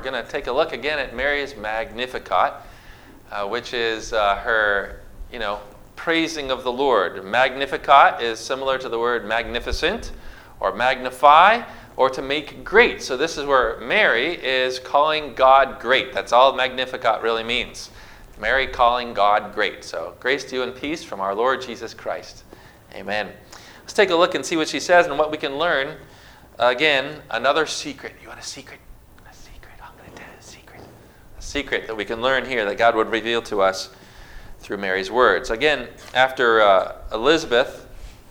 going to take a look again at Mary's Magnificat, which is her, praising of the Lord. Magnificat is similar to the word magnificent, or magnify, or to make great. So this is where Mary is calling God great. That's all Magnificat really means. Mary calling God great. So grace to you and peace from our Lord Jesus Christ. Amen. Let's take a look and see what she says and what we can learn. Again, another secret. You want a secret? A secret. I'm going to tell you a secret. A secret that we can learn here that God would reveal to us through Mary's words. Again, after Elizabeth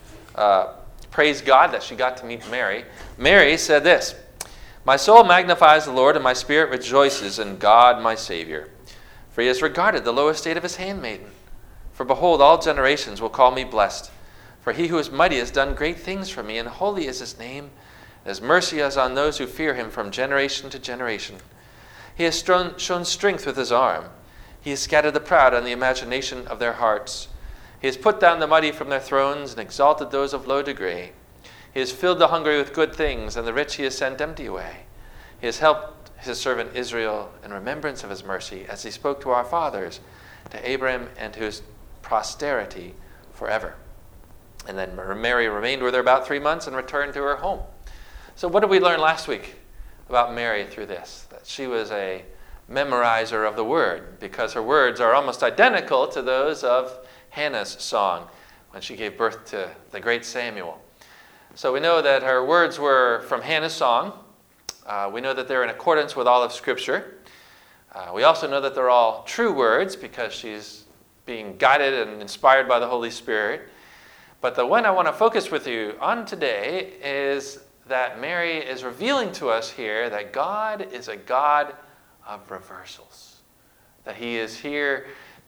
praised God that she got to meet Mary, Mary said this, "My soul magnifies the Lord, and my spirit rejoices in God my Savior. For he has regarded the low estate of his handmaiden. For behold, all generations will call me blessed. For he who is mighty has done great things for me, and holy is his name. His mercy is on those who fear him from generation to generation. He has shown strength with his arm. He has scattered the proud on the imagination of their hearts. He has put down the mighty from their thrones and exalted those of low degree. He has filled the hungry with good things, and the rich he has sent empty away. He has helped his servant Israel in remembrance of his mercy, as he spoke to our fathers, to Abraham and to his posterity forever." And then Mary remained with her about 3 months and returned to her home. So what did we learn last week about Mary through this? That she was a memorizer of the word, because her words are almost identical to those of Hannah's song when she gave birth to the great Samuel. So we know that her words were from Hannah's song. We know that they're in accordance with all of Scripture. We also know that they're all true words because she's being guided and inspired by the Holy Spirit. But the one I want to focus with you on today is that Mary is revealing to us here that God is a God of reversals. That he is here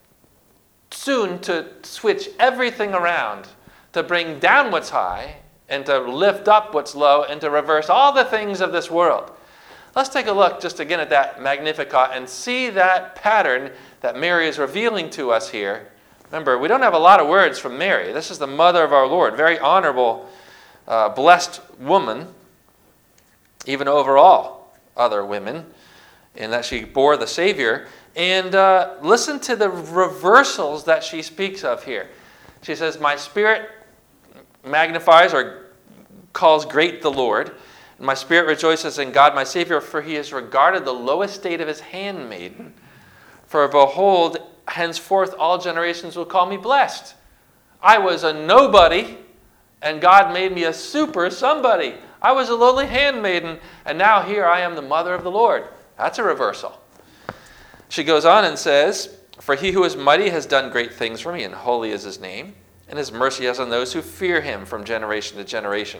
soon to switch everything around, to bring down what's high and to lift up what's low and to reverse all the things of this world. Let's take a look just again at that Magnificat and see that pattern that Mary is revealing to us here. Remember, we don't have a lot of words from Mary. This is the mother of our Lord, very honorable, blessed woman, even over all other women, in that she bore the Savior. And listen to the reversals that she speaks of here. She says, "My spirit magnifies," or calls great the Lord, "and my spirit rejoices in God my Savior, for he has regarded the low estate of his handmaiden. For behold, henceforth all generations will call me blessed." I was a nobody, and God made me a super somebody. I was a lowly handmaiden, and now here I am the mother of the Lord. That's a reversal. She goes on and says, "For he who is mighty has done great things for me, and holy is his name, and his mercy is on those who fear him from generation to generation.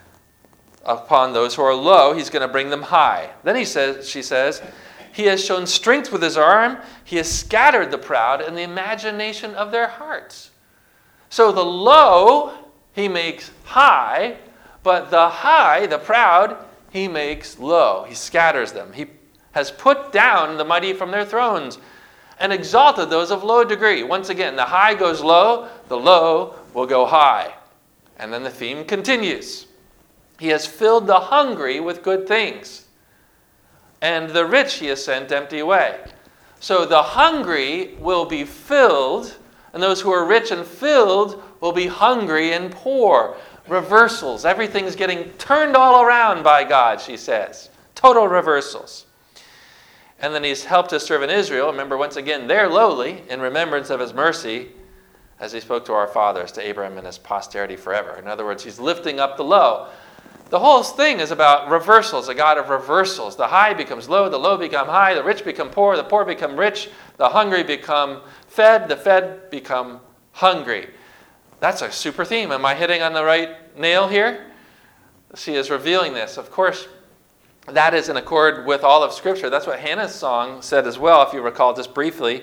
Upon those who are low, he's going to bring them high." Then she says, "He has shown strength with his arm. He has scattered the proud in the imagination of their hearts." So the low, he makes high, but the high, the proud, he makes low. He scatters them. He has put down the mighty from their thrones and exalted those of low degree. Once again, the high goes low, the low will go high. And then the theme continues. He has filled the hungry with good things, and the rich he has sent empty away. So the hungry will be filled, and those who are rich and filled will be hungry and poor. Reversals. Everything's getting turned all around by God, she says. Total reversals. And then he's helped his servant Israel. Remember, once again, they're lowly in remembrance of his mercy, as he spoke to our fathers, to Abraham and his posterity forever. In other words, he's lifting up the low. The whole thing is about reversals, a God of reversals. The high becomes low, the low become high, the rich become poor, the poor become rich, the hungry become fed, the fed become hungry. That's a super theme. Am I hitting on the right nail here? She is revealing this. Of course, that is in accord with all of Scripture. That's what Hannah's song said as well, if you recall just briefly.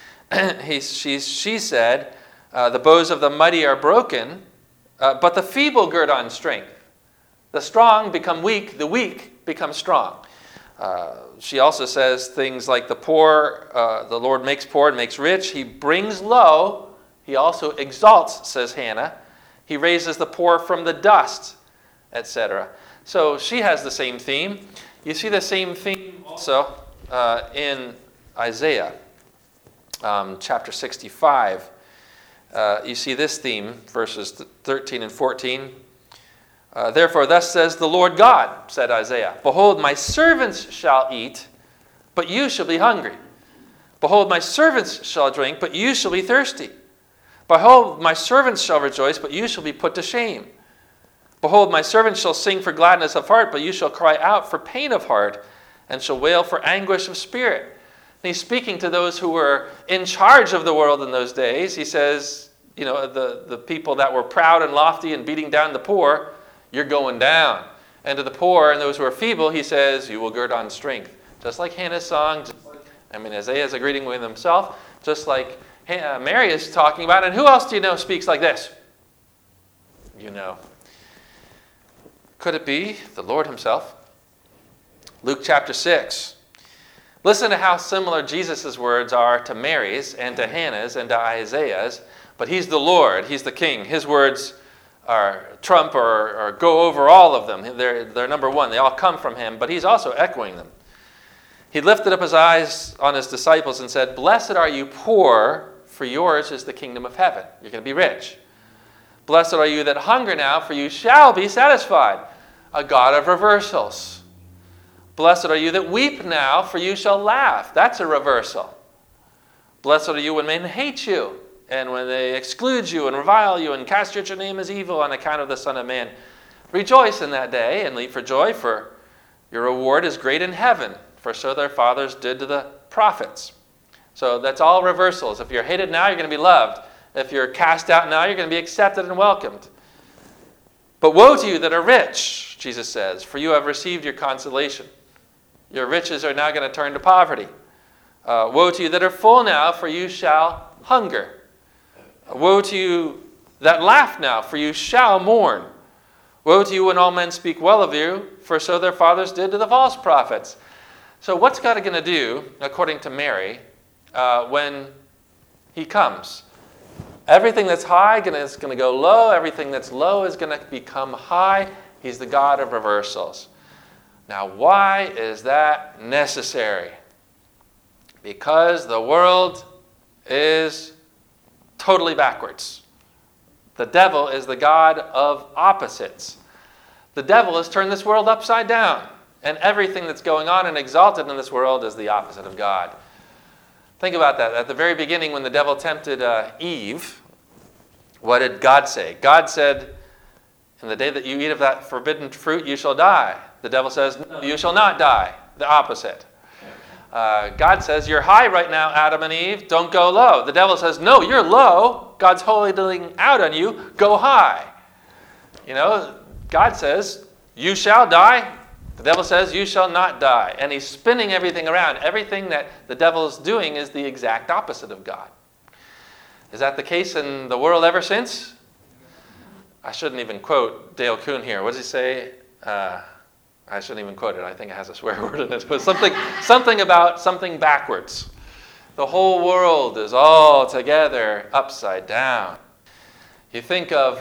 She said, "The bows of the mighty are broken, but the feeble gird on strength. The strong become weak, the weak become strong." She also says things like the poor, the Lord makes poor and makes rich. He brings low. He also exalts, says Hannah. He raises the poor from the dust, etc. So she has the same theme. You see the same theme also in Isaiah, chapter 65. You see this theme, verses 13 and 14. Therefore, thus says the Lord God, said Isaiah, behold, my servants shall eat, but you shall be hungry. Behold, my servants shall drink, but you shall be thirsty. Behold, my servants shall rejoice, but you shall be put to shame. Behold, my servants shall sing for gladness of heart, but you shall cry out for pain of heart, and shall wail for anguish of spirit. And he's speaking to those who were in charge of the world in those days. He says, you know, the people that were proud and lofty and beating down the poor, you're going down. And to the poor and those who are feeble, he says, you will gird on strength. Just like Hannah's song, Isaiah is a greeting with himself, just like Mary is talking about. And who else do you know speaks like this? You know. Could it be the Lord himself? Luke chapter 6. Listen to how similar Jesus' words are to Mary's and to Hannah's and to Isaiah's. But he's the Lord. He's the King. His words are trump or go over all of them. They're number one. They all come from him, but he's also echoing them. He lifted up his eyes on his disciples and said, blessed are you poor, for yours is the kingdom of heaven. You're going to be rich. Blessed are you that hunger now, for you shall be satisfied. A God of reversals. Blessed are you that weep now, for you shall laugh. That's a reversal. Blessed are you when men hate you, and when they exclude you and revile you and cast your name as evil on account of the Son of Man. Rejoice in that day and leap for joy, for your reward is great in heaven, for so their fathers did to the prophets. So that's all reversals. If you're hated now, you're going to be loved. If you're cast out now, you're going to be accepted and welcomed. But woe to you that are rich, Jesus says, for you have received your consolation. Your riches are now going to turn to poverty. Woe to you that are full now, for you shall hunger. Woe to you that laugh now, for you shall mourn. Woe to you when all men speak well of you, for so their fathers did to the false prophets. So what's God going to do, according to Mary, when he comes? Everything that's high is going to go low. Everything that's low is going to become high. He's the God of reversals. Now, why is that necessary? Because the world is totally backwards. The devil is the God of opposites. The devil has turned this world upside down. And everything that's going on and exalted in this world is the opposite of God. Think about that. At the very beginning, when the devil tempted Eve, what did God say? God said, in the day that you eat of that forbidden fruit, you shall die. The devil says, no, you shall not die. The opposite. God says, you're high right now, Adam and Eve. Don't go low. The devil says, no, you're low. God's holding out on you. Go high. You know, God says, you shall die. The devil says, you shall not die. And he's spinning everything around. Everything that the devil is doing is the exact opposite of God. Is that the case in the world ever since? I shouldn't even quote Dale Kuhn here. What does he say? I shouldn't even quote it. I think it has a swear word in it. But something about something backwards. The whole world is all together upside down. You think of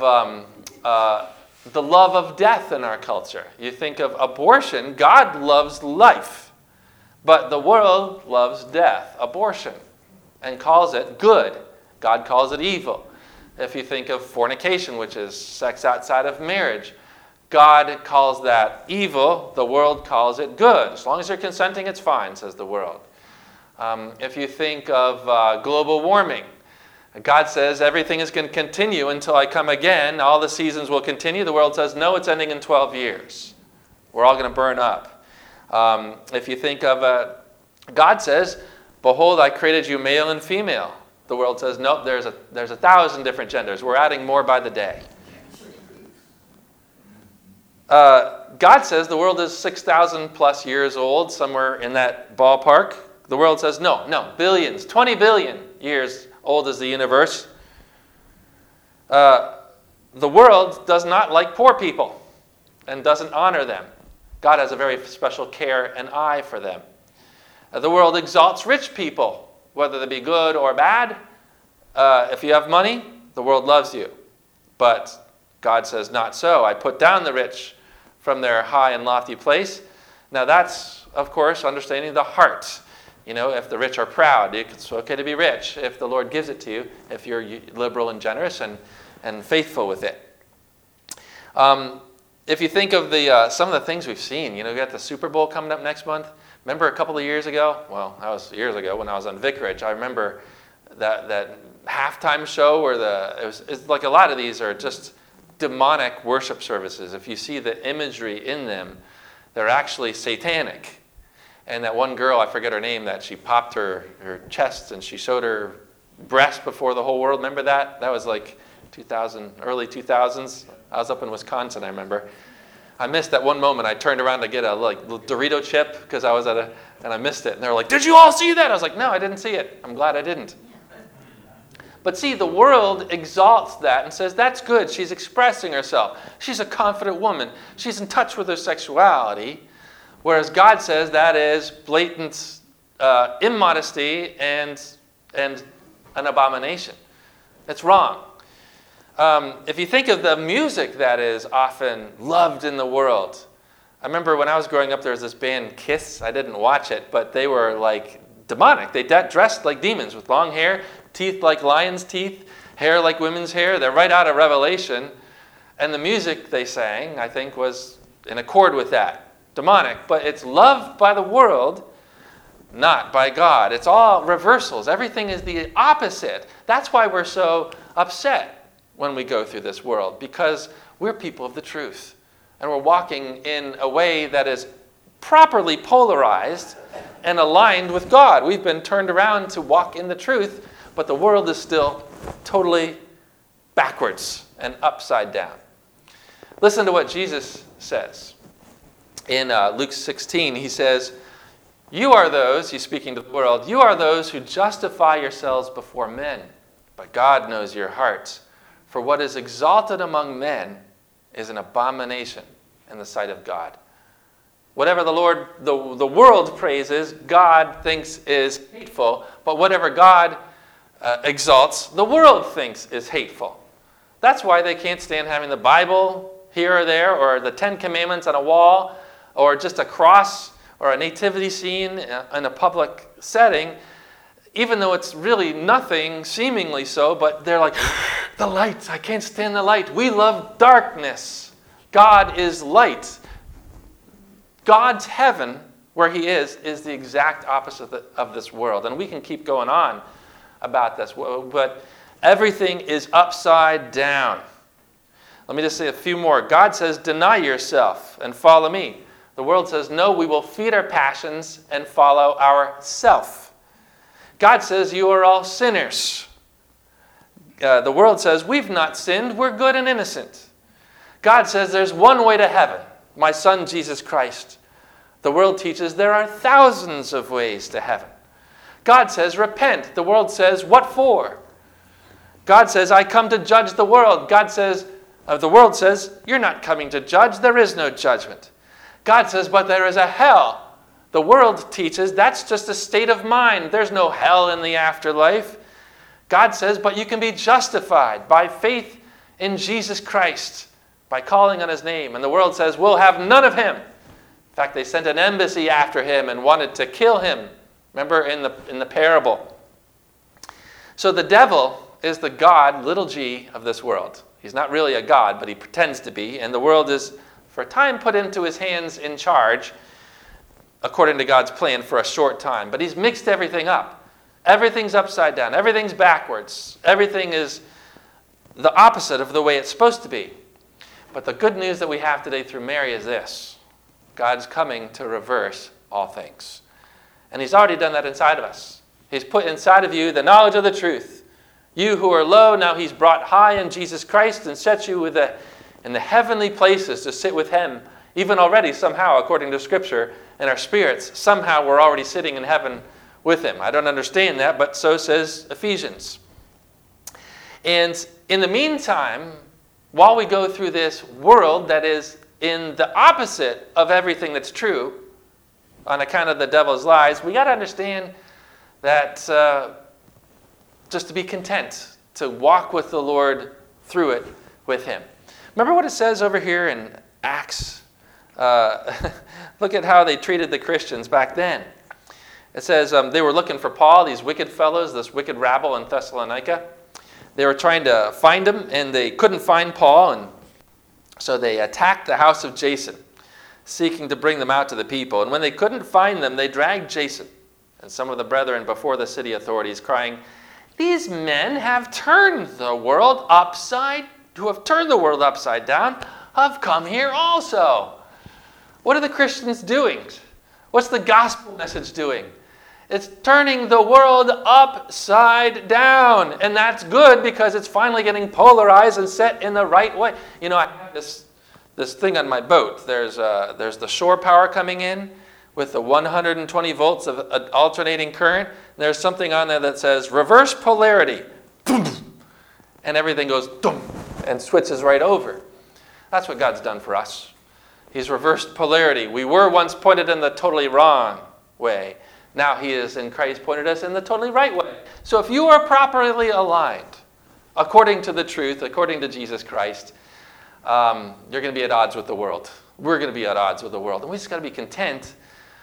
the love of death in our culture. You think of abortion. God loves life. But the world loves death, abortion, and calls it good. God calls it evil. If you think of fornication, which is sex outside of marriage, God calls that evil. The world calls it good. As long as you're consenting, it's fine, says the world. If you think of global warming, God says everything is going to continue until I come again. All the seasons will continue. The world says, no, it's ending in 12 years. We're all going to burn up. If you think of, God says, behold, I created you male and female. The world says, nope, there's 1,000 different genders. We're adding more by the day. God says the world is 6,000 plus years old, somewhere in that ballpark. The world says, no, billions, 20 billion years old is the universe. The world does not like poor people and doesn't honor them. God has a very special care and eye for them. The world exalts rich people, whether they be good or bad. If you have money, the world loves you. But God says, not so. I put down the rich from their high and lofty place. Now that's, of course, understanding the heart. If the rich are proud, it's okay to be rich if the Lord gives it to you, if you're liberal and generous and faithful with it. If you think of some of the things we've seen, we got the Super Bowl coming up next month. Remember a couple of years ago? Well, that was years ago when I was on vicarage. I remember that halftime show where it's like a lot of these are just demonic worship services. If you see the imagery in them, they're actually satanic. And that one girl, I forget her name, that she popped her chest and she showed her breast before the whole world. Remember that? That was like early 2000s. I was up in Wisconsin, I remember. I missed that one moment. I turned around to get a Dorito chip because I was and I missed it. And they were like, "Did you all see that?" I was like, "No, I didn't see it. I'm glad I didn't." But see, the world exalts that and says, that's good. She's expressing herself. She's a confident woman. She's in touch with her sexuality. Whereas God says that is blatant immodesty and an abomination. It's wrong. If you think of the music that is often loved in the world. I remember when I was growing up, there was this band, Kiss. I didn't watch it, but they were like demonic. They dressed like demons with long hair, teeth like lion's teeth, hair like women's hair. They're right out of Revelation. And the music they sang, I think, was in accord with that. Demonic. But it's loved by the world, not by God. It's all reversals. Everything is the opposite. That's why we're so upset when we go through this world, because we're people of the truth. And we're walking in a way that is properly polarized and aligned with God. We've been turned around to walk in the truth, but the world is still totally backwards and upside down. Listen to what Jesus says. In Luke 16, he says, "You are those," he's speaking to the world, "you are those who justify yourselves before men, but God knows your hearts. For what is exalted among men is an abomination in the sight of God." Whatever the world praises, God thinks is hateful, but whatever God exalts, the world thinks is hateful. That's why they can't stand having the Bible here or there, or the Ten Commandments on a wall, or just a cross or a nativity scene in a public setting, even though it's really nothing, seemingly so, but they're like, the light, I can't stand the light. We love darkness. God is light. God's heaven, where he is the exact opposite of this world. And we can keep going on about this, but everything is upside down. Let me just say a few more. God says, deny yourself and follow me. The world says, no, we will feed our passions and follow ourself. God says, you are all sinners. The world says, we've not sinned, we're good and innocent. God says, there's one way to heaven, my Son, Jesus Christ. The world teaches there are thousands of ways to heaven. God says, repent. The world says, what for? God says, I come to judge the world. The world says, you're not coming to judge. There is no judgment. God says, but there is a hell. The world teaches that's just a state of mind. There's no hell in the afterlife. God says, but you can be justified by faith in Jesus Christ, by calling on his name. And the world says, we'll have none of him. In fact, they sent an embassy after him and wanted to kill him. Remember in the parable. So the devil is the God, little g, of this world. He's not really a God, but he pretends to be. And the world is, for a time, put into his hands in charge, according to God's plan, for a short time. But he's mixed everything up. Everything's upside down. Everything's backwards. Everything is the opposite of the way it's supposed to be. But the good news that we have today through Mary is this. God's coming to reverse all things. And he's already done that inside of us. He's put inside of you the knowledge of the truth. You who are low, now he's brought high in Jesus Christ and set you in the heavenly places to sit with him. Even already, somehow, according to Scripture, in our spirits, somehow we're already sitting in heaven with him. I don't understand that, but so says Ephesians. And in the meantime, while we go through this world that is in the opposite of everything that's true, on account of the devil's lies, we got to understand that just to be content, to walk with the Lord through it with him. Remember what it says over here in Acts Look at how they treated the Christians back then. It says they were looking for Paul, these wicked fellows, this wicked rabble in Thessalonica. They were trying to find him, and they couldn't find Paul, and so they attacked the house of Jason, seeking to bring them out to the people. And when they couldn't find them, they dragged Jason and some of the brethren before the city authorities, crying, "These men have turned the world upside down, have come here also." What are the Christians doing? What's the gospel message doing? It's turning the world upside down. And that's good because it's finally getting polarized and set in the right way. You know, I have this thing on my boat. There's the shore power coming in with the 120 volts of alternating current. There's something on there that says reverse polarity. And everything goes and switches right over. That's what God's done for us. He's reversed polarity. We were once pointed in the totally wrong way. Now he is in Christ pointed us in the totally right way. So if you are properly aligned, according to the truth, according to Jesus Christ, you're going to be at odds with the world. We're going to be at odds with the world. And we just got to be content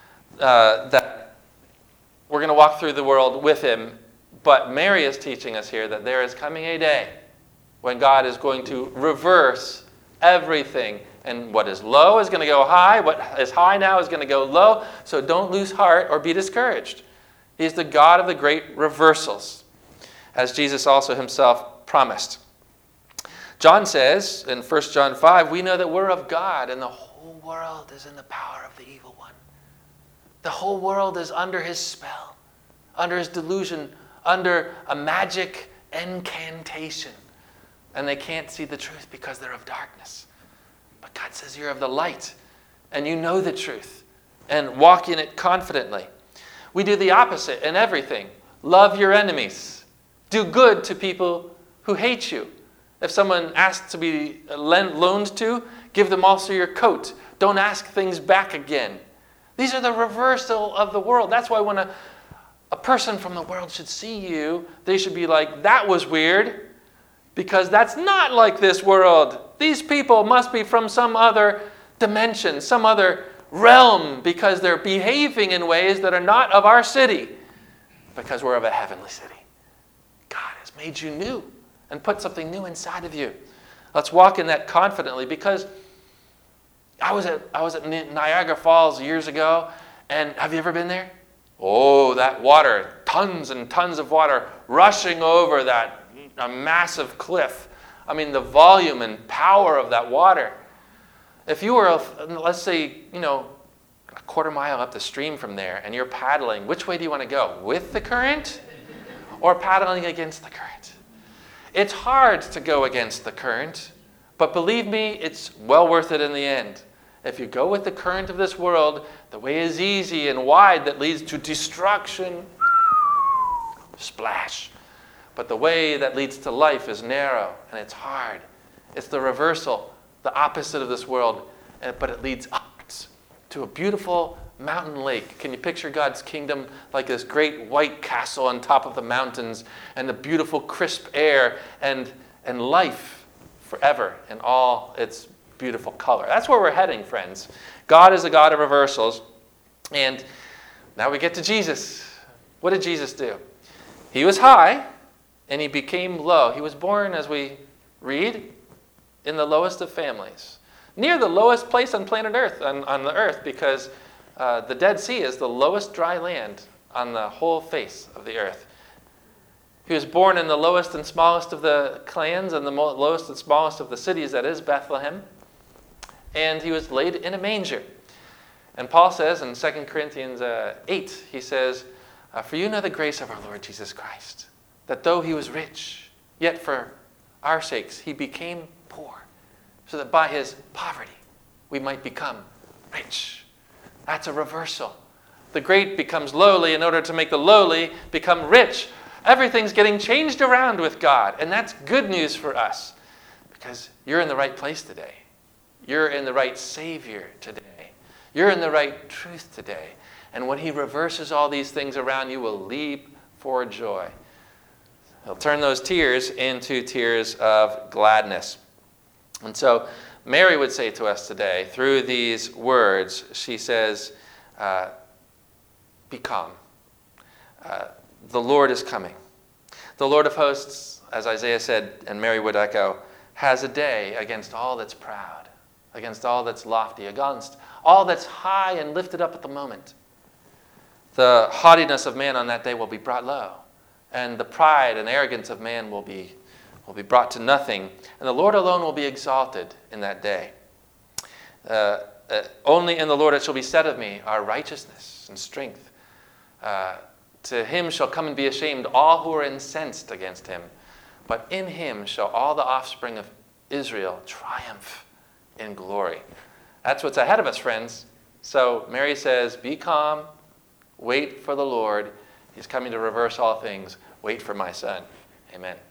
that we're going to walk through the world with him. But Mary is teaching us here that there is coming a day when God is going to reverse everything. And what is low is going to go high. What is high now is going to go low. So don't lose heart or be discouraged. He's the God of the great reversals, as Jesus also himself promised. John says in 1 John 5, we know that we're of God and the whole world is in the power of the evil one. The whole world is under his spell, under his delusion, under a magic incantation. And they can't see the truth because they're of darkness. But God says you're of the light, and you know the truth, and walk in it confidently. We do the opposite in everything. Love your enemies. Do good to people who hate you. If someone asks to be loaned to, give them also your coat. Don't ask things back again. These are the reversal of the world. That's why when a person from the world should see you, they should be like, that was weird, because that's not like this world. These people must be from some other dimension, some other realm, because they're behaving in ways that are not of our city, because we're of a heavenly city. God has made you new and put something new inside of you. Let's walk in that confidently, because I was at Niagara Falls years ago, and have you ever been there? Oh, that water, tons and tons of water rushing over a massive cliff. I mean, the volume and power of that water. If you were, let's say, a quarter mile up the stream from there, and you're paddling, which way do you want to go? With the current or paddling against the current? It's hard to go against the current, but believe me, it's well worth it in the end. If you go with the current of this world, the way is easy and wide that leads to destruction. Splash. But the way that leads to life is narrow and it's hard. It's the reversal, the opposite of this world, but it leads upwards to a beautiful mountain lake. Can you picture God's kingdom like this great white castle on top of the mountains, and the beautiful crisp air and life forever in all its beautiful color? That's where we're heading, friends. God is a God of reversals. And now we get to Jesus. What did Jesus do? He was high, and he became low. He was born, as we read, in the lowest of families, near the lowest place on planet Earth, on the earth, because the Dead Sea is the lowest dry land on the whole face of the earth. He was born in the lowest and smallest of the clans and the lowest and smallest of the cities, that is Bethlehem. And he was laid in a manger. And Paul says in 2 Corinthians 8, he says, for you know the grace of our Lord Jesus Christ, that though he was rich, yet for our sakes he became poor, so that by his poverty we might become rich. That's a reversal. The great becomes lowly in order to make the lowly become rich. Everything's getting changed around with God, and that's good news for us, because you're in the right place today. You're in the right Savior today. You're in the right truth today. And when he reverses all these things around, you will leap for joy. He'll turn those tears into tears of gladness. And so Mary would say to us today, through these words, she says, be calm. The Lord is coming. The Lord of hosts, as Isaiah said, and Mary would echo, has a day against all that's proud, against all that's lofty, against all that's high and lifted up at the moment. The haughtiness of man on that day will be brought low, and the pride and arrogance of man will be brought to nothing, and the Lord alone will be exalted in that day. Only in the Lord it shall be said of me, our righteousness and strength. To him shall come and be ashamed all who are incensed against him. But in him shall all the offspring of Israel triumph in glory. That's what's ahead of us, friends. So Mary says, be calm, wait for the Lord. He's coming to reverse all things. Wait for my son. Amen.